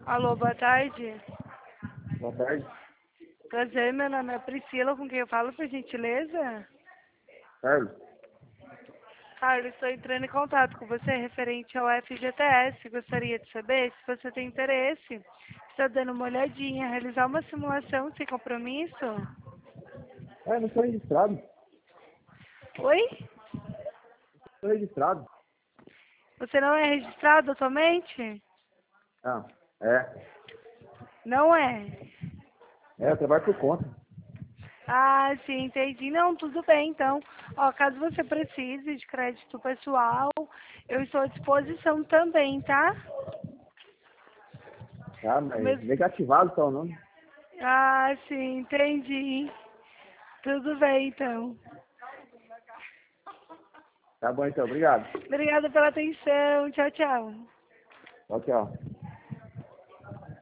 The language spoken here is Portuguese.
Alô, boa tarde. Boa tarde. Prazer, meu nome é Priscila, com quem eu falo, por gentileza? Carlos. Carlos, estou entrando em contato com você referente ao FGTS. Gostaria de saber se você tem interesse. Está dando uma olhadinha, realizar uma simulação sem compromisso? Não sou registrado. Oi? Sou registrado. Você não é registrado atualmente? Ah, é. Não é? Eu trabalho por conta. Ah, sim, entendi. Não, tudo bem, então. Ó, caso você precise de crédito pessoal, eu estou à disposição também, tá? Tá, mas Mas- negativado só o nome. Ah, sim, entendi. Tudo bem, então. Tá bom então, obrigado. Obrigada pela atenção. Tchau, tchau. Tchau, tchau.